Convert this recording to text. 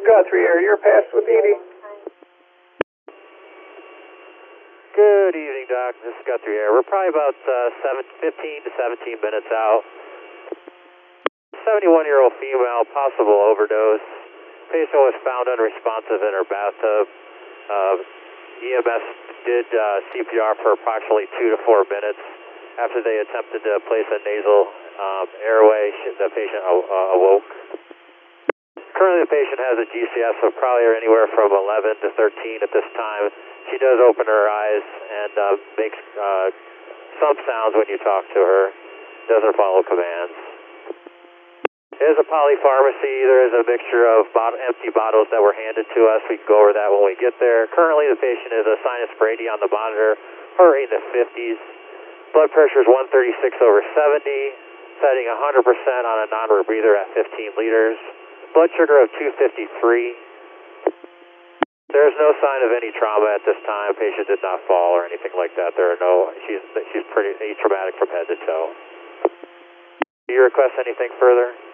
Guthrie Air, you're passed with Edie. Good evening, Doc. This is Guthrie Air. We're probably about 15 to 17 minutes out. 71-year-old female, possible overdose. Patient was found unresponsive in her bathtub. EMS did CPR for approximately 2 to 4 minutes. After they attempted to place a nasal airway, the patient awoke. Currently, the patient has a GCS of probably anywhere from 11 to 13 at this time. She does open her eyes and makes some sounds when you talk to her. Doesn't follow commands. It is a polypharmacy. There is a mixture of empty bottles that were handed to us. We can go over that when we get there. Currently, the patient is a sinus brady on the monitor, heart rate in the 50s. Blood pressure is 136/70, setting 100% on a non-rebreather at 15 liters. Blood sugar of 253. There's no sign of any trauma at this time. Patient did not fall or anything like that. She's pretty atraumatic from head to toe. Do you request anything further?